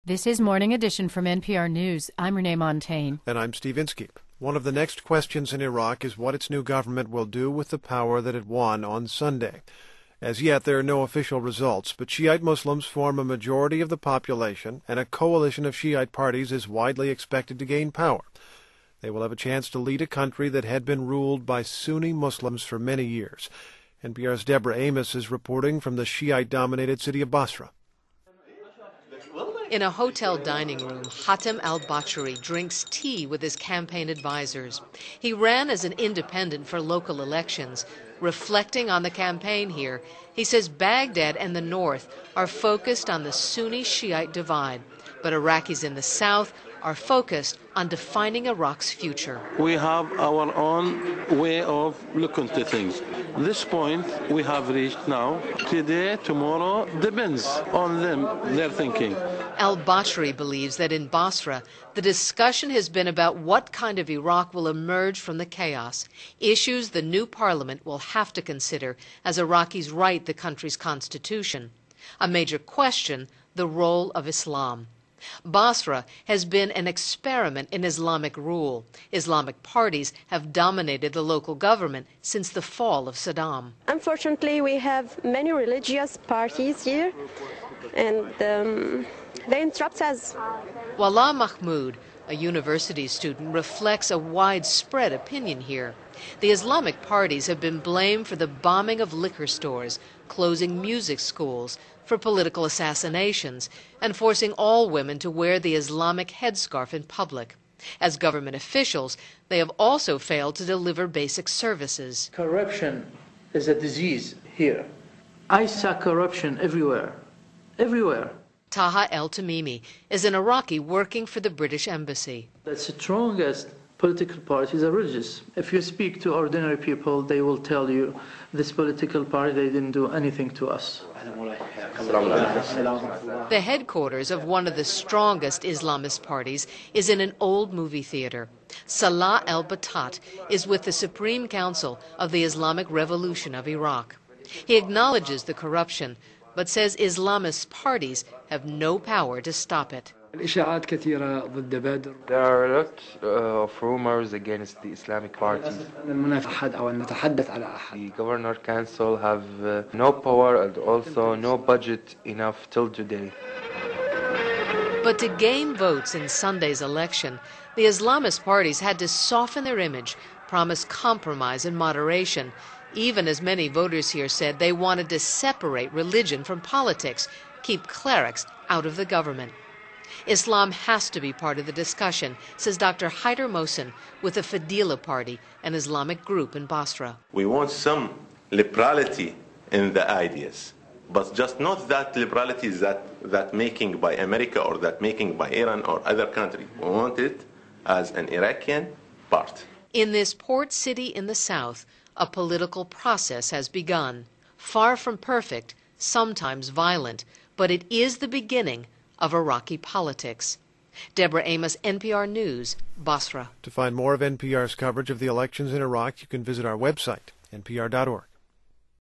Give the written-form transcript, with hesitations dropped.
This is Morning Edition from NPR News. I'm Renee Montaigne. And I'm Steve Inskeep. One of the next questions in Iraq is what its new government will do with the power that it won on Sunday. As yet, there are no official results, but Shiite Muslims form a majority of the population, and a coalition of Shiite parties is widely expected to gain power. They will have a chance to lead a country that had been ruled by Sunni Muslims for many years. NPR's Deborah Amos is reporting from the Shiite-dominated city of Basra. In a hotel dining room, Hatem al-Bachri drinks tea with his campaign advisors. He ran as an independent for local elections. Reflecting on the campaign here, he says Baghdad and the north are focused on the Sunni-Shiite divide, but Iraqis in the south are focused on defining Iraq's future. We have our own way of looking to things. This point we have reached now. Today, tomorrow, depends on them, their thinking. Al-Bachri believes that in Basra, the discussion has been about what kind of Iraq will emerge from the chaos, issues the new parliament will have to consider as Iraqis write the country's constitution. A major question, the role of Islam. Basra has been an experiment in Islamic rule. Islamic parties have dominated the local government since the fall of Saddam. Unfortunately, we have many religious parties here, and they interrupt us. Wallah Mahmoud, a university student, reflects a widespread opinion here. The Islamic parties have been blamed for the bombing of liquor stores, closing music schools, for political assassinations, and forcing all women to wear the Islamic headscarf in public. As government officials, they have also failed to deliver basic services. Corruption is a disease here. I saw corruption everywhere. Everywhere. Taha El-Tamimi is an Iraqi working for the British Embassy. The strongest political parties are religious. If you speak to ordinary people, they will tell you this political party, they didn't do anything to us. The headquarters of one of the strongest Islamist parties is in an old movie theater. Salah al-Batat is with the Supreme Council of the Islamic Revolution of Iraq. He acknowledges the corruption, but says Islamist parties have no power to stop it. There are a lot of rumors against the Islamic parties. The Governor Council have no power and also no budget enough till today. But to gain votes in Sunday's election, the Islamist parties had to soften their image, promise compromise and moderation, even as many voters here said they wanted to separate religion from politics, keep clerics out of the government. Islam has to be part of the discussion, says Dr. Haider Mohsen with the Fadila Party, an Islamic group in Basra. We want some liberality in the ideas, but just not that liberality is that making by America or that making by Iran or other country. We want it as an Iraqi part. In this port city in the south, a political process has begun. Far from perfect, sometimes violent, but it is the beginning of Iraqi politics. Deborah Amos, NPR News, Basra. To find more of NPR's coverage of the elections in Iraq, you can visit our website, npr.org.